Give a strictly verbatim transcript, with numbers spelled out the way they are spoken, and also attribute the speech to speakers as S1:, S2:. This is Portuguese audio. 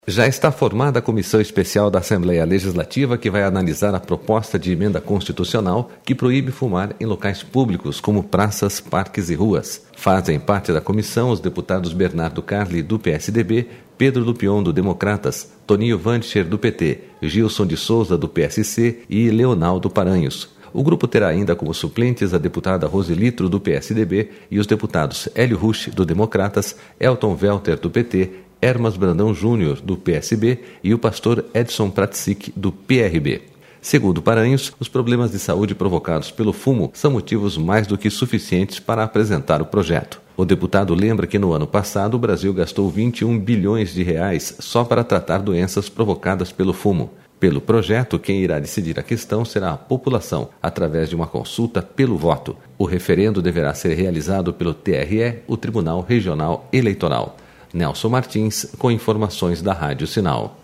S1: Já está formada a Comissão Especial da Assembleia Legislativa que vai analisar a proposta de emenda constitucional que proíbe fumar em locais públicos como praças, parques e ruas. Fazem parte da comissão os deputados Bernardo Carli, do P S D B, Pedro Lupion, do Democratas, Toninho Vandicher, do P T, Gilson de Souza, do P S C e Leonaldo Paranhos. O grupo terá ainda como suplentes a deputada Rosilitro, do P S D B, e os deputados Hélio Rusch, do Democratas, Elton Welter, do P T, Hermas Brandão Júnior, do P S B, e o pastor Edson Pratsic, do P R B. Segundo Paranhos, os problemas de saúde provocados pelo fumo são motivos mais do que suficientes para apresentar o projeto. O deputado lembra que no ano passado o Brasil gastou vinte e um bilhões de reais só para tratar doenças provocadas pelo fumo. Pelo projeto, quem irá decidir a questão será a população, através de uma consulta pelo voto. O referendo deverá ser realizado pelo T R E, o Tribunal Regional Eleitoral. Nelson Martins, com informações da Rádio Sinal.